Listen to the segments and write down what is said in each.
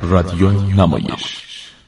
رادیو نمایش.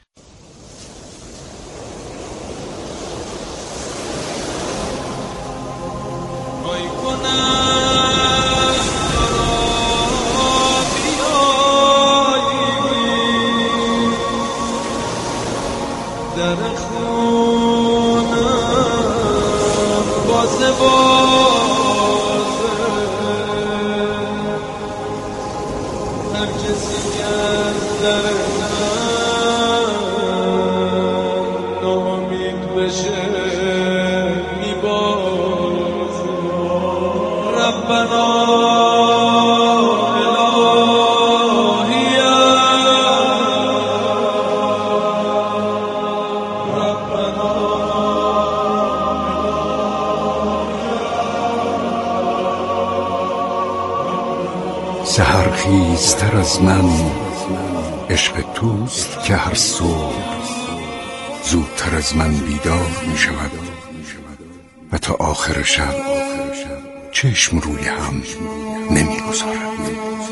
سحرخیزتر از من عشق توست که هر صبح زودتر از من بیدار می شود و تا آخر شب چشم روی هم نمی گذارد.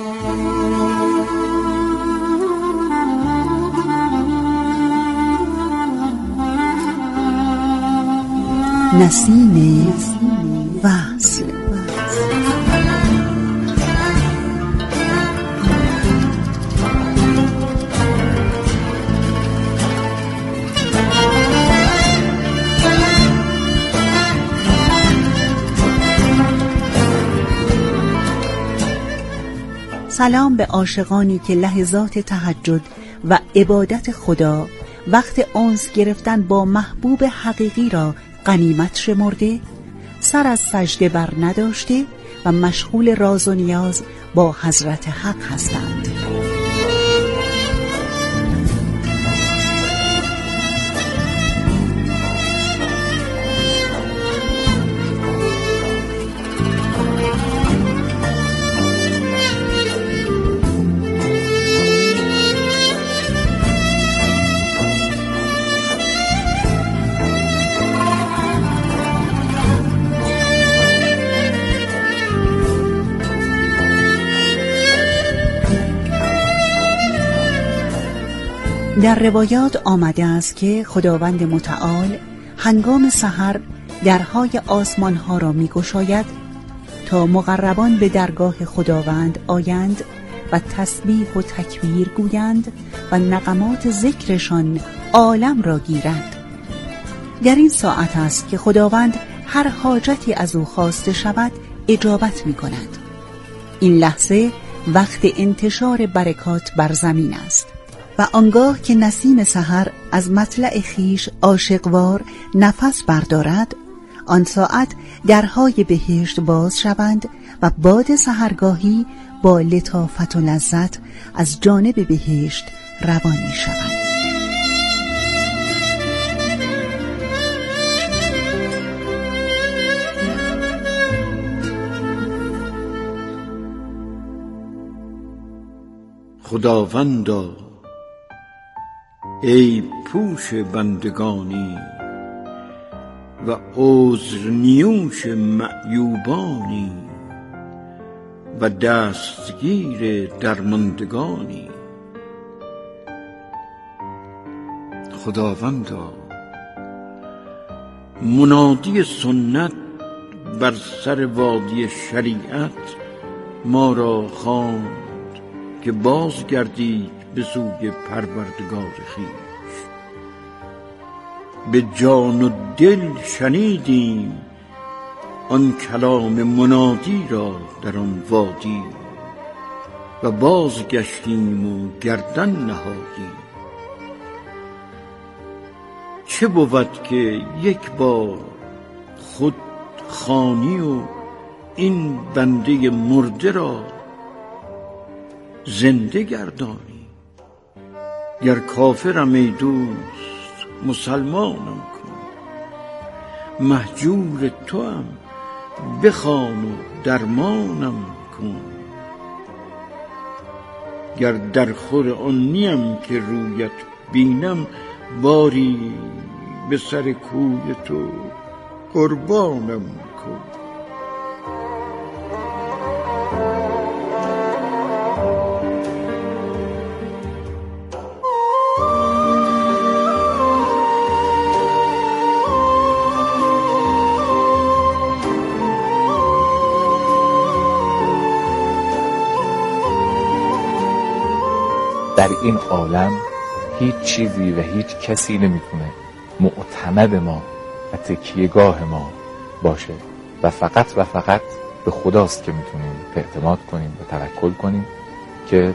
نسیم وصل. سلام به عاشقانی که لحظات تهجد و عبادت خدا، وقت انس گرفتن با محبوب حقیقی را غنیمت شمرده، سر از سجده بر نداشته و مشغول راز و نیاز با حضرت حق هستند. در روایات آمده است که خداوند متعال هنگام سحر درهای آسمان ها را می گشاید تا مقربان به درگاه خداوند آیند و تسبیح و تکبیر گویند و نغمات ذکرشان عالم را گیرند. در این ساعت است که خداوند هر حاجتی از او خواسته شود اجابت می کند. این لحظه وقت انتشار برکات بر زمین است و آنگاه که نسیم سحر از مطلع خیش عاشقوار نفس بردارد، آن ساعت درهای بهشت باز شوند و باد سحرگاهی با لطافت و لذت از جانب بهشت روان می شود. خداوندا ای پوش بندگانی و عذر نیوش معیوبانی و دستگیر درماندگانی، خداوندا منادی سنت بر سر وادی شریعت ما را خواند که باز گردید به سوی پروردگار خویش. به جان و دل شنیدیم آن کلام منادی را در آن وادی و باز گشتیم و گردن نهادیم. چه بود که یک بار خود خوانی و این بنده مرده را زنده گردانی. گر کافرم ای دوست مسلمانم کن، مهجور توام بخوان و درمانم کن. گر در خور آن نیم که رویت بینم، باری به سر کوی تو قربانم کن. در این عالم هیچ چیزی و هیچ کسی نمیتونه معتمد ما و تکیهگاه ما باشه و فقط به خداست که میتونیم اعتماد کنیم و توکل کنیم که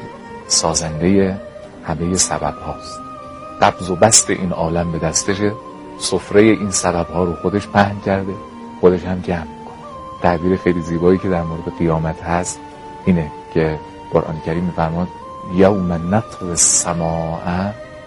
سازنده همه سبب هاست. قبض و بست این عالم به دستشه، سفره این سبب ها رو خودش پهن کرده، خودش هم جمع میکنه. تعبیر خیلی زیبایی که در مورد قیامت هست اینه که قرآن کریم میفرماد یوم نطوی السماء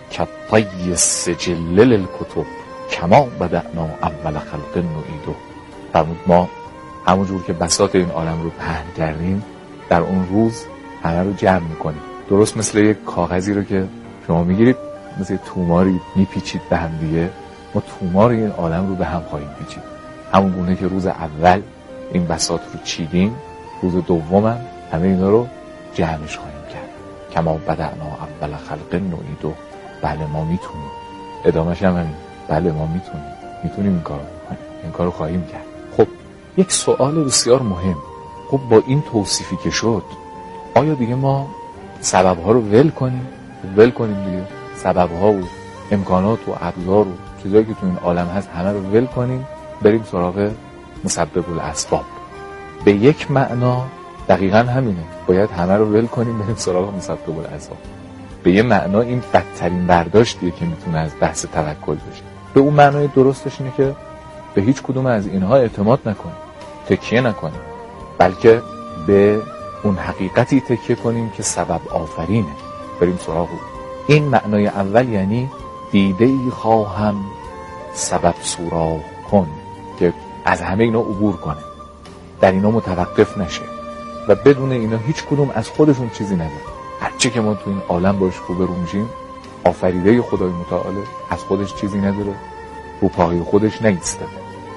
کطی السجل للکتب کما بدأنا اول خلق نعیده. فرمود ما همون جور که بساط این عالم رو پهن کردیم در اون روز همه رو جمع میکنیم. درست مثل یک کاغذی رو که شما میگیرید مثل توماری میپیچید به هم دیگه، ما تومار این عالم رو به هم خواهیم پیچید. همون گونه که روز اول این بساط رو چیدیم، روز دوم هم همه اینا رو جمعش خواهیم کرد. کما بدأنا اول خلق نعیده. بله ما میتونیم. ادامهش هم همین. بله ما میتونیم این کارو بکنیم. این کارو خواهیم کرد. خب یک سوال بسیار مهم، خب با این توصیفی که شد آیا دیگه ما سبب‌ها رو ول کنیم دیگه؟ سبب‌ها و امکانات و ابزار و چیزایی که تو این عالم هست همه رو ول کنیم بریم سراغ مسبب الاسباب؟ به یک معنا دقیقاً همینه، باید همه رو ول کنیم بریم سراغ مسبب الاسباب. به یه معنا این بدترین برداشتیه که میتونه از بحث توکل بشه. به اون معنای درستش اینه که به هیچ کدوم از اینها اعتماد نکنیم، تکیه نکنیم، بلکه به اون حقیقتی تکیه کنیم که سبب آفرینه، بریم سراغ او. این معنای اول یعنی دیده‌ای خواهم سبب سوراخ کن که از همه اینا عبور کنه، در اینا متوقف نشه و بدون اینا هیچ کدوم از خودشون چیزی نداره. هرچی که ما تو این عالم باش روبرو میشیم آفریده خدای متعاله، از خودش چیزی نداره، رو پای خودش نیستده،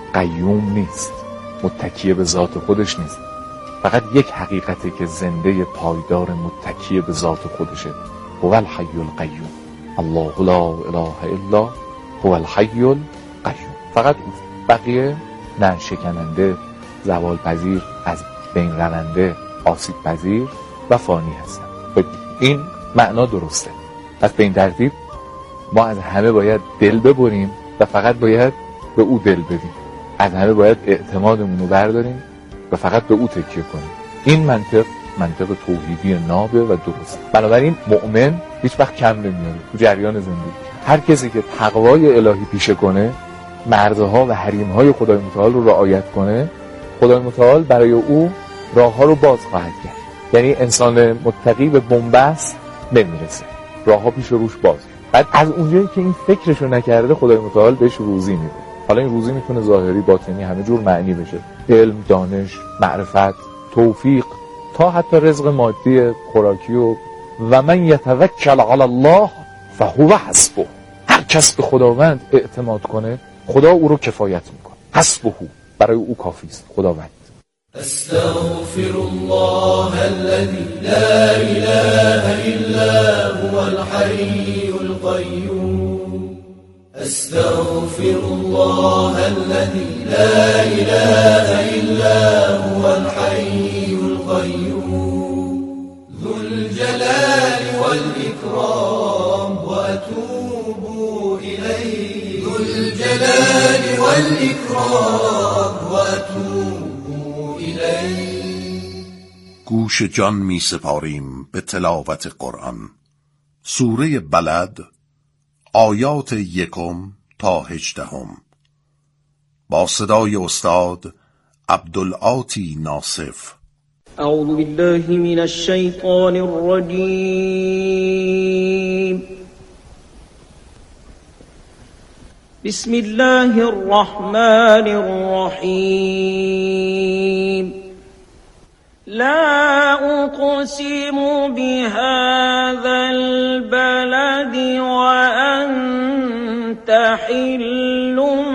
قیوم نیست، متکی به ذات خودش نیست. فقط یک حقیقته که زنده پایدار متکی به ذات خودشه، هو الحی القیوم. الله لا اله الا هو الحی القیوم. فقط بقیه نه شکننده، زوال پذیر، از بین رونده، آسیب پذیر و فانی هستن. این معنا درسته. پس به این ترتیب ما از همه باید دل ببریم و فقط باید به او دل بدیم، از همه باید اعتمادمون رو برداریم و فقط به او تکیه کنیم. این منطق توحیدی نابه و درست. بنابراین مؤمن هیچ وقت کم نمیاره تو جریان زندگی. هر کسی که تقوای الهی پیشه کنه، مرزها و حریمهای خدای متعال رو رعایت کنه، خدای متعال برای او راهها رو باز خواهد کرد. یعنی انسان متقی به بنبست نمیرسه، راهها پیش روش باز. بعد از اونجایی که این فکرشو نکرده خدای متعال بهش روزی میده. حالا این روزی میتونه ظاهری، باطنی، همه جور معنی بشه: علم، دانش، معرفت، توفیق، تا حتی رزق مادی خوراکی و من یتوکل علی الله فهو حسبه. هر کس به خداوند اعتماد کنه خدا او رو کفایت میکنه. حسبه، برای او کافی است خداوند. استغفر الله الذي لا اله الا هو الحي القيوم. استغفر الله الذي لا اله الا هو الحي القيوم ذو الجلال والاكرام واتوب اليه. ذو الجلال والاكرام واتوب گوش جان می سپاریم به تلاوت قرآن. سوره بلد، آیات 1 تا 18 با صدای استاد عبدالعاطی ناصف. اعوذ بالله من الشیطان الرجیم. بسم الله الرحمن الرحیم. لا أقسم بهذا البلد وأنت حل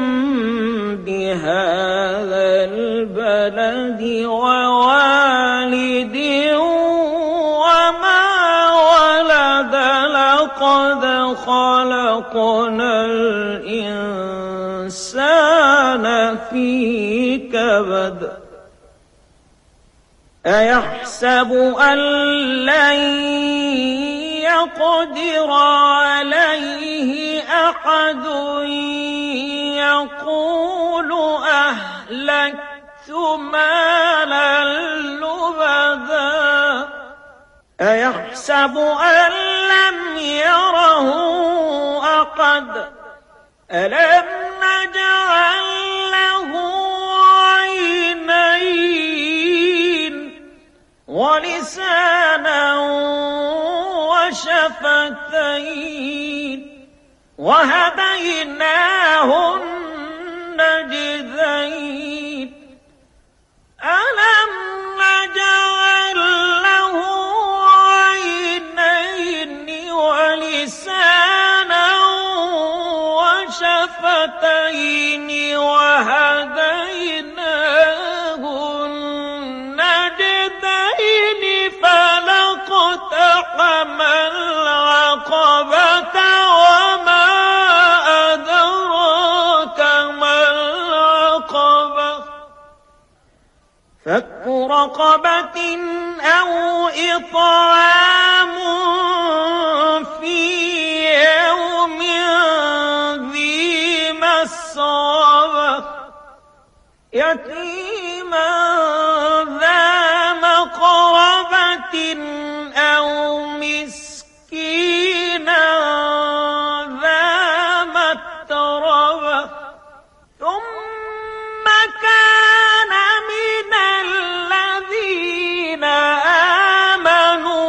بهذا البلد ووالد وما ولد. لقد خلقنا الإنسان في كبد. أيحسب أن لن يقدر عليه أحد يقول أهلكت مالا لبدا أيحسب أن لم يره أحد ألم نجعل له عينين ولسانا وشفتين وهديناه النجدين ألم نجعل له عينين ولسانا وشفتين وهديناه النجدين فلاقتحم العقبة وما أدراك ما العقبة فك رقبة أو إطعام في يوم ذي مسغبة يتيما ذا مقربة أو مسكينا ذا متربة ثم كان من الذين آمنوا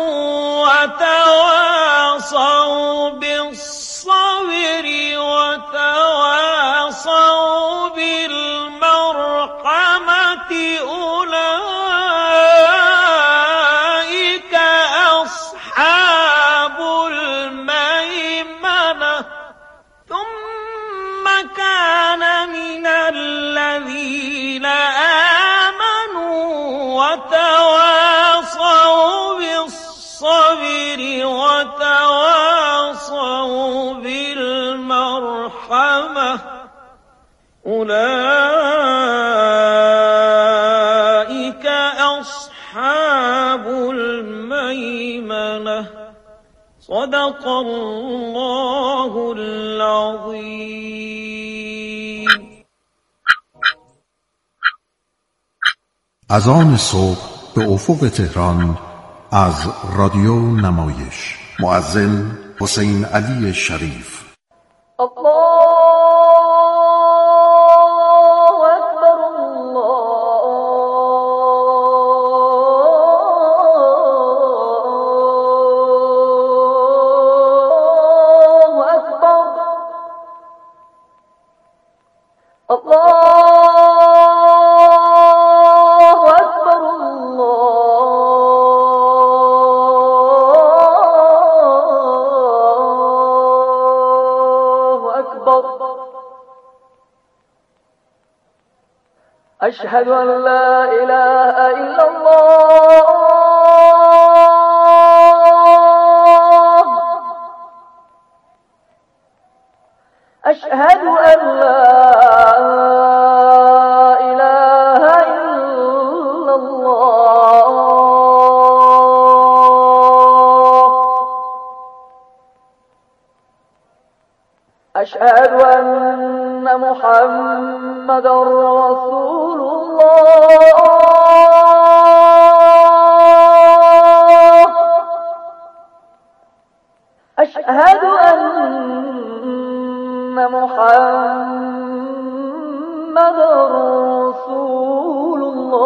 وتواصوا بالصبر وتواصوا بالمرحمة أولئك أصحاب الميمنة ثم كان من الذين آمنوا وتواصوا بالصبر وتواصوا بالمرحمة أولئك أصحاب الميمنة صدق الله العظيم. اذان صبح به افق تهران از رادیو نمایش. مؤذن حسین علی شریف. أشهد أن لا إله إلا الله أشهد أن لا إله إلا الله أشهد أن محمد رسول الله أشهد أن محمد رسول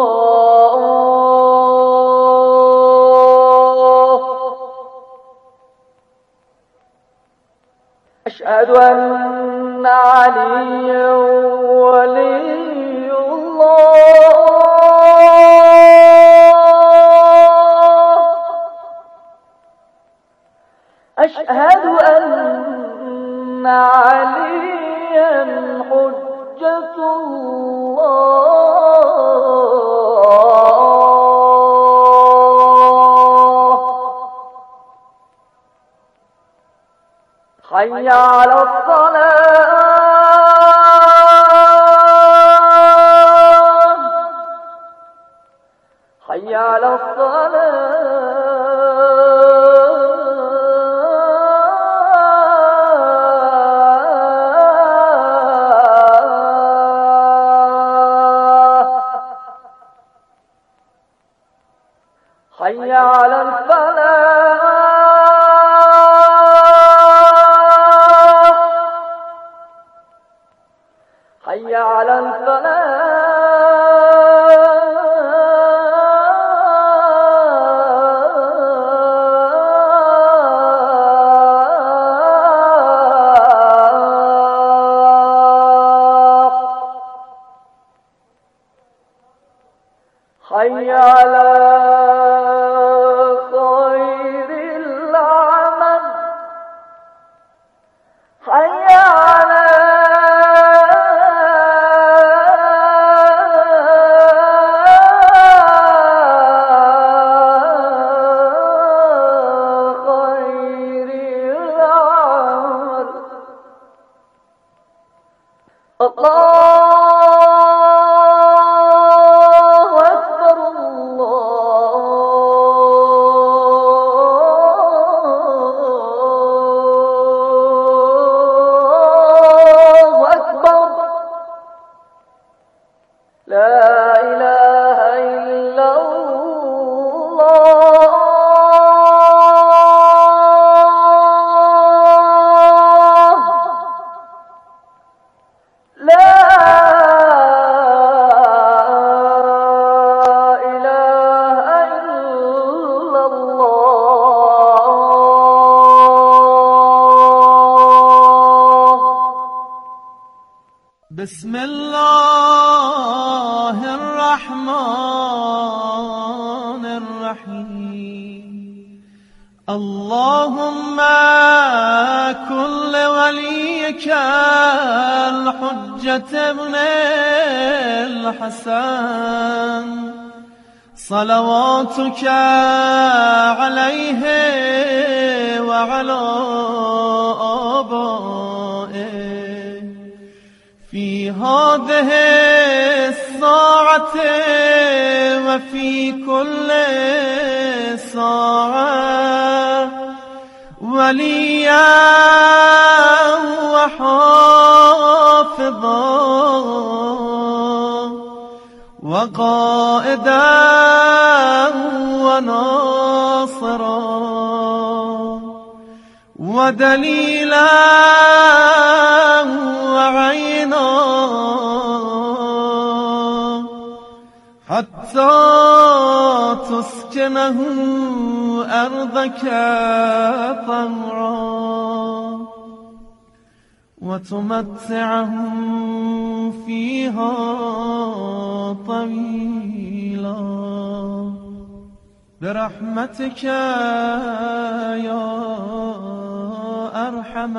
الله أشهد أن عليا ولي الله أشهد أن عليا حجة الله حي على الصلاة حي على الصلاة حي على الفلاح حي على الفلاح حي على خير العمل حي على خير العمل الله لا إله إلا الله لا إله إلا الله بسم الله الرحمن الرحيم اللهم كن لوليك الحجة ابن الحسن صلواتك عليه وعلى آبائه في هذه الساعة وفي كل ساعة وليا وحافظا وقائدا وناصرا ودليلا وعينا حتى تسكنه أرضك طوعا وتمتعه فيها طويلا برحمتك يا أرحم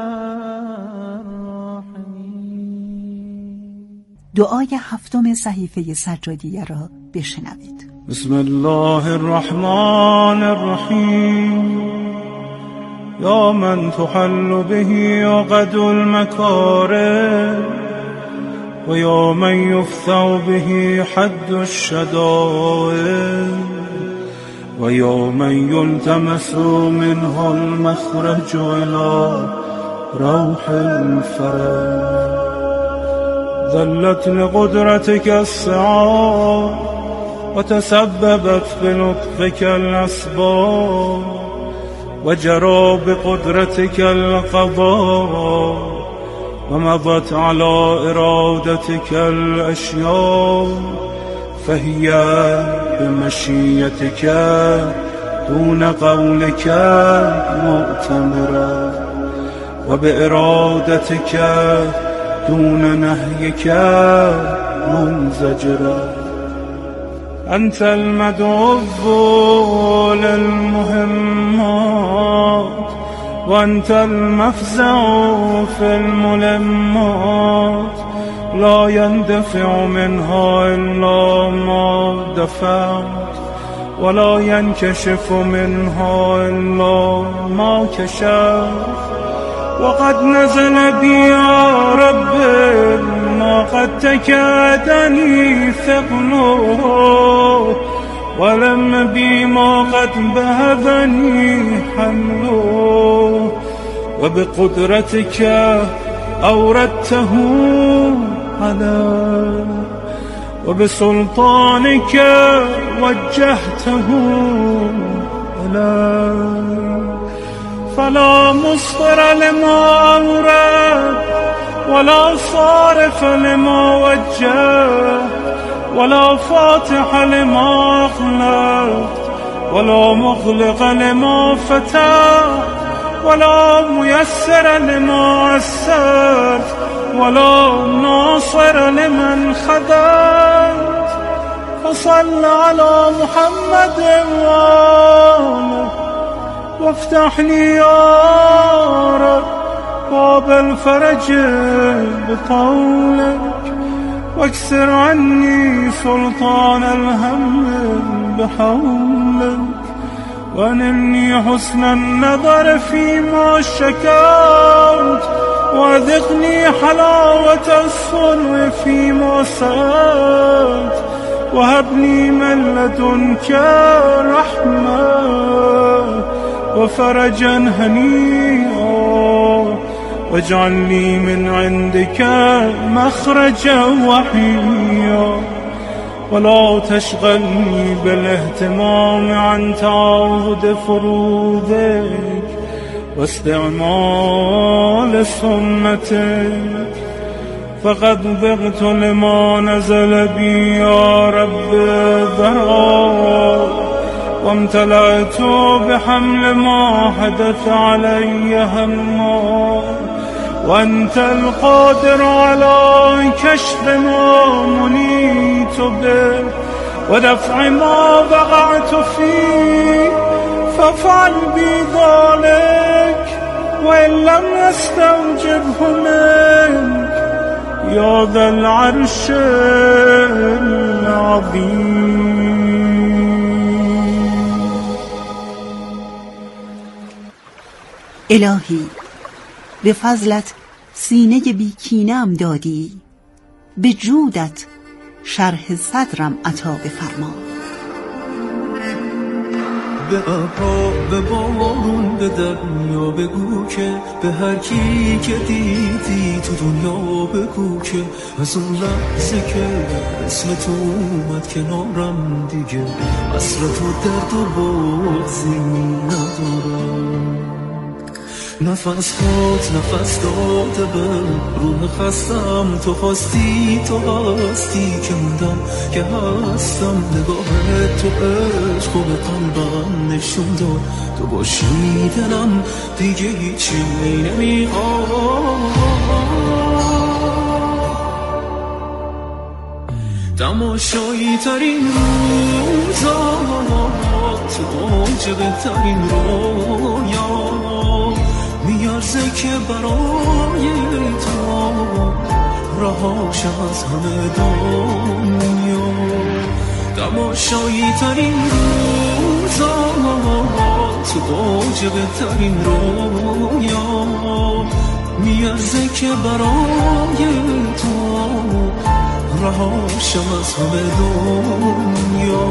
الراحمين. دعای هفتم صحیفه سجادیه را بشنوید. بسم الله الرحمن الرحیم. یا من تحل به عقد المکاره و یا من یفتح به حد الشدائد و یا من یلتمس منه المخرج الى روح الفرج. ذلت لقدرتك السعاد وتسببت بلطفك الأسباب وجرى بقدرتك القضاء ومضت على إرادتك الأشياء فهي بمشيتك دون قولك مؤتمرة وبإرادتك دون نهيك منزجرة. أنت المدعو للمهمات وأنت المفزع في الملمات لا يندفع منها إلا ما دفعت ولا ينكشف منها إلا ما كشفت. وقد نزل بي يا رب ما قد تكادني ثقله ولم بي ما قد بهذني حمله وبقدرتك أوردته على وبسلطانك وجهته إليك فلا مصدر لما أورد ولا صارف لما وجه ولا فاتح لما أغلق ولا مغلق لما فتح ولا ميسر لما عسرت ولا ناصر لمن خذلت فصل على محمد وآله وافتح لي يا رب باب الفرج بقولك واكسر عني سلطان الهم بحولك وانلني حسن النظر فيما شكوت وذقني حلاوة الصنع فيما سألت وهبني من لدنك رحمة وفرجا هنيئا واجعل لي من عندك مخرجا وحيا ولا تشغلني بالاهتمام عن تعاهد فروضك واستعمال سنتك فقد بغت لما نزل بي يا رب ذرا وامتلأت بحمل ما حدث علي هما وأنت القادر على كشف ما منيت به ودفع ما وقعت فيه فافعل بي ذلك وإن لم يستوجبه منك يا ذا العرش العظيم. الهی به فضلت سینه بی کینه‌ام دادی، به جودت شرح صدرم عطا بفرما. به ابرا به بارون به دریا بگو که به هر کی که دیدی تو دنیا بگو که از اون لحظه که اسم تو اومد کنارم دیگه حسرت و درد و بغضی ندارم. نفس خود نفس داده به روح خستم تو خواستی تو هستی که موندم که هستم نگاه تو عشق و به قلبم نشون داد تو باشی دلم دیگه هیچی نمیخواد. تماشایی ترین روزا تو اوج بهترین رویا میارزه که برای تو رهاش از همه دنیا. تماشایی ترین روزا تو اوج بهترین رویا میارزه که برای تو رهاشم از همه دنیا.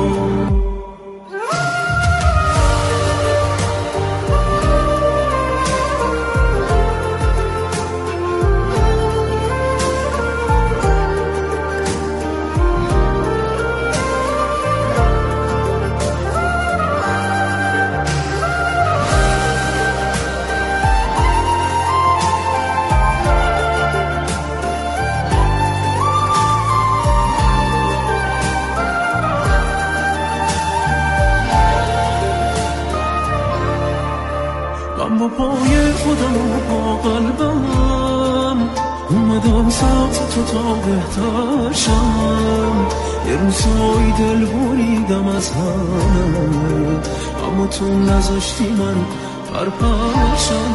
با پای خودم و با قلبم اومدم سمت تو تا بهتر شم. یه روزایی دل بریدم از همه اما تو نذاشتی من پرپرشم.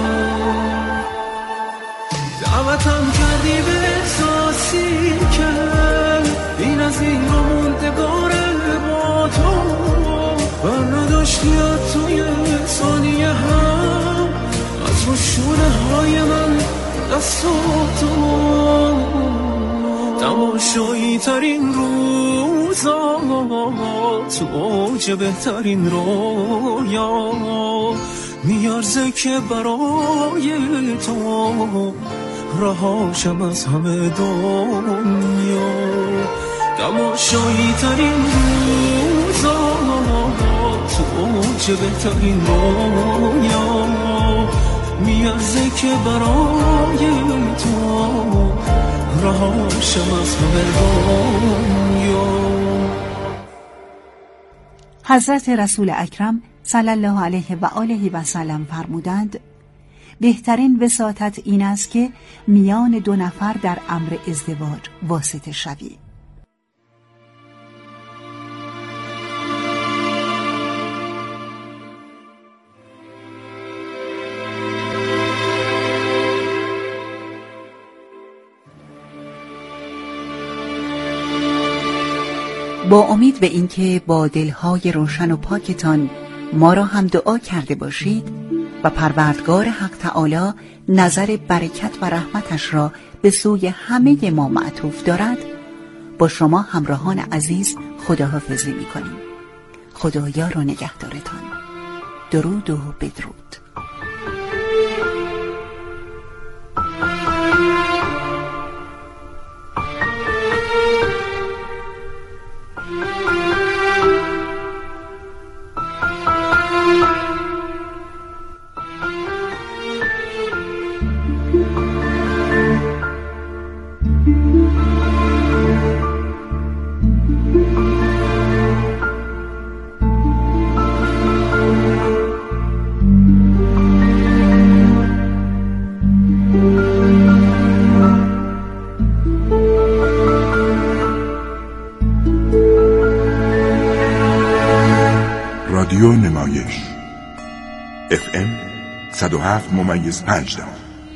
دعوتم کردی به احساسی که این از این رو موندگاره با تو بر نداشتی توی ثانیه هم از رو شونه های من دستاتو. تماشایی ترین روزا تو اوج بهترین رویا میارزه که برای تو رهاشم از همه دنیا. شایی ترین روزا تو اوج بهترین رویا میازه که برای تو رهاشم از همه دنیا. حضرت رسول اکرم صلی الله علیه و آله و سلم فرمودند بهترین وساطت این است که میان دو نفر در امر ازدواج واسطه شوی. با امید به اینکه با دلهای روشن و پاکتان ما را هم دعا کرده باشید و پروردگار حق تعالی نظر برکت و رحمتش را به سوی همه ما معطوف دارد، با شما همراهان عزیز خداحافظی می‌کنیم. خدایار و نگهدارتان. درود و بدرود. رادیو نمایش FM 107.5.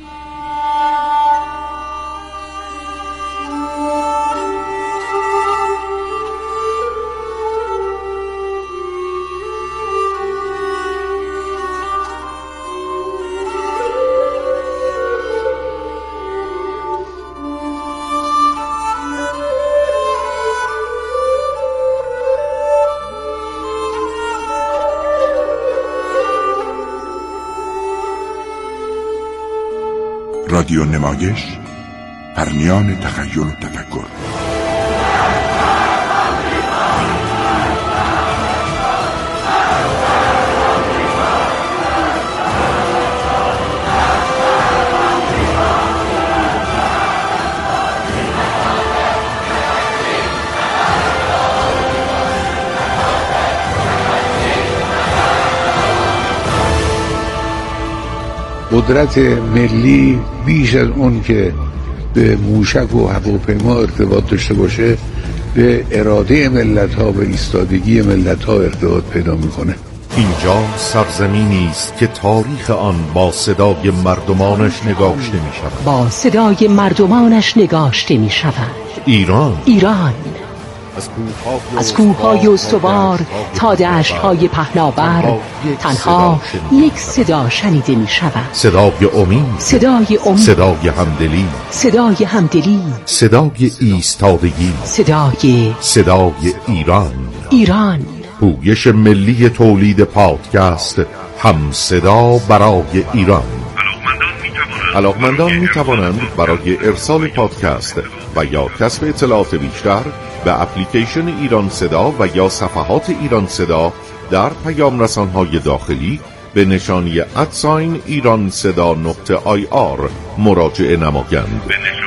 رادیو نمایش، پرمیان تخیل و تفکر. قدرت ملی بیش از اون که به موشک و هواپیما ارتباط داشته باشه به اراده ملت ها و ایستادگی ملت ها ارتباط پیدا میکنه. اینجا سرزمینی است که تاریخ آن با صدای مردمانش نگاشته می شود. با صدای مردمانش نگاشته می شود. ایران از کوه‌های استوار تا دشت‌های پهناور تنها یک صدا شنیده می شود. صدای امید، صدای همدلی، صدای ایستادگی، صدای ایران. پویش ملی تولید پادکست هم صدا برای ایران. علاقمندان می توانند برای ارسال پادکست و یا کسب اطلاعات بیشتر به اپلیکیشن ایران صدا و یا صفحات ایران صدا در پیام رسانهای داخلی به نشانی @ایرانصدا.ir مراجعه نمایند.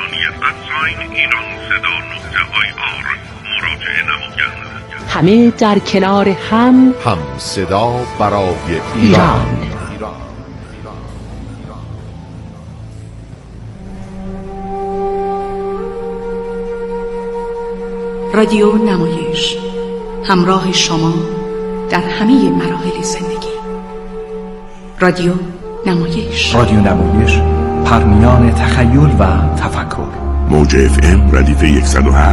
همه در کنار هم صدا برای ایران. رادیو نمایش، همراه شما در همه مراحل زندگی. رادیو نمایش، پرمیان تخیل و تفکر. موج FM ردیف 107